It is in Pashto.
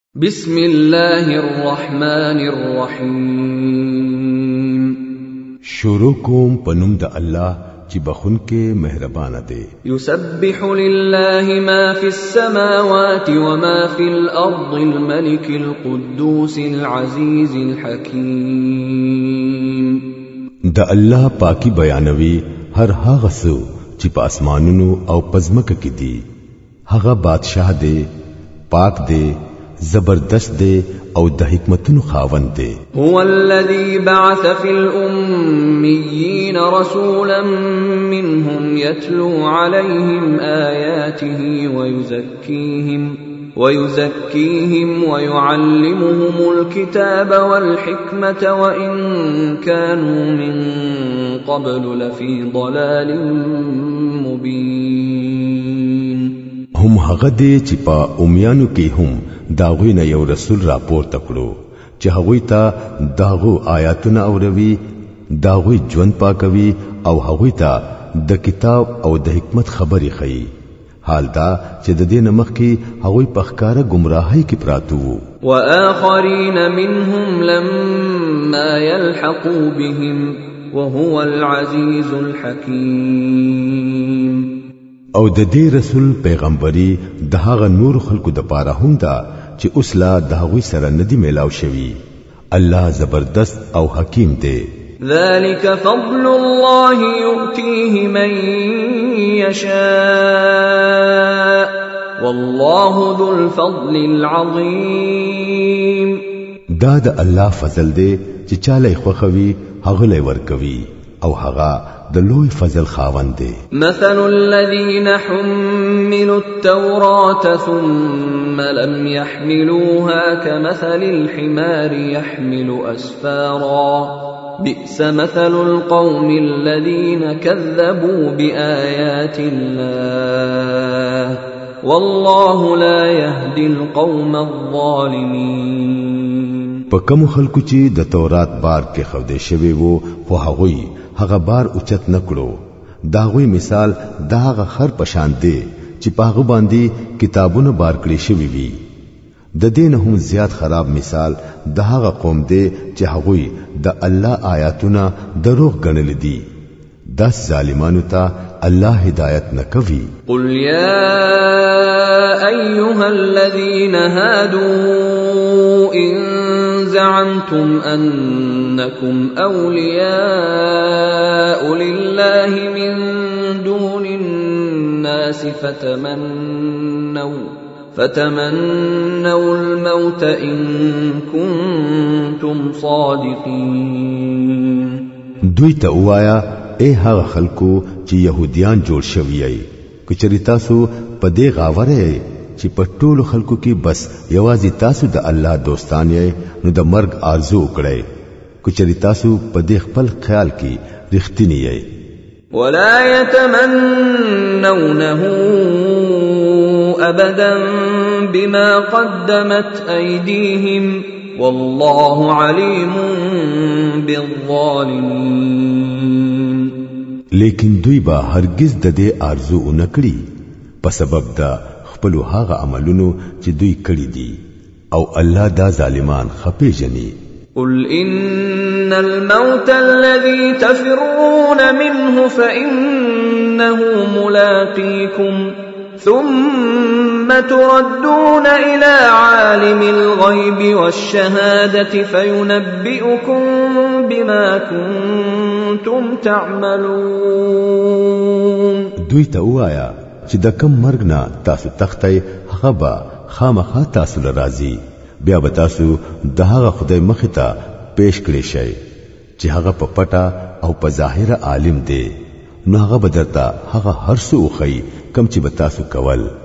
بسم الله الرحمن الرحیم. شروع کوم پنوم د الله چې بخون کې مهربان دی. یسبح لله ما فی السماوات وما فی الارض الملك القدوس العزیز الحکیم. د الله پاکی بیانوي هر هغه څه چې په اسمانونو او پزمکه کې دي. هغه بادشاہ دی، پاک دی، زبردست دی او د حکمتونو خاوند دی. هو الذي بعث في الأميين رسولا منهم يتلو عليهم آياته ويزكيهم ويعلمهم الكتاب والحكمة وإن كانوا من قبل لفي ضلال مبين. هم هغه دی چې په امیانو کې هم داغوی نه یو رسول راپور تکړو چې هغوی ته داغو آیاتونه اوروي، داغوی ژوند پاکوي او هغوی ته د کتاب او د حکمت خبري خي. حال دا چې د دین مخ کې هغوی په ښکارا گمراهۍ کې پراته وو. واخرین منهم لما يلحقوا بهم وهو العزيز الحكيم. او د دې رسول پیغمبري د هغه نور خلقو د پاره هم دا چې اوس لا د هغوی سره ندي میلاو شوی. الله زبردست او حکیم دی. ذلك فضل الله يؤتيه من يشاء والله ذو الفضل العظيم. دا د الله فضل دی چې چاله خوخوي هغه لې ورکوي او هغه د لوی فضل خاوند دی. مثل الذين حملوا التوراة ثم لم يحملوها كمثل الحمار يحمل أسفارا بئس مثل القوم الذين كذبوا بآيات الله والله لا يهدي القوم الظالمين. په کوم خلکو چې د تورات بار کې خوده شوی وو خو هغه بار اوچت نکړو. داغوی مثال داغه خر پشان دی چې پاغه باندې کتابونه بار کړی شوی وي. د دین هم زیات خراب مثال داغه قوم دی چې هغوی د الله آیاتونه دروغ ګڼل دي. داس ظالمانو ته الله هدایت نکوي. قل يا ايها الذين هادوا ان زعمتم انكم اولياء لله من دون الناس فتمنوا الموت ان كنتم صادقين. دوی ته وایا اے هغه خلکو چې يهوديان جوړ شوی کچری تاسو په دې غاوره چې په ټولو خلکو کې بس یوازې تاسو د الله دوستان یې نو د مرګ آرزو کړئ. کچری تاسو په دې خپل خیال کې رښتینی یې. ولا يتمنونه ابدا بما قدمت ايديهم والله عليم بالظالمين. لیکن دوی به هرگز د دې آرزو نکړي په سبب دا خپل هغه عملونو چې دوی کړی دي او الله دا ظالمان خپې جنې. قل ان الموت الذي تفرون منه فانه ملاقيكم ثم تردون الى عالم الغيب والشهاده فينبئكم بما كنتم تعملون. دوی ته وایا چې د کم مرګ نه تاسو تختای هغه به خامخا تاسو لرازي. بیا به تاسو د هغه خدای مخ ته پیش کړی شئ چې هغه په پټه او په ظاهره عالم دی. نو هغه به درته هغه هر څه وخی کم چې به تاسو کول.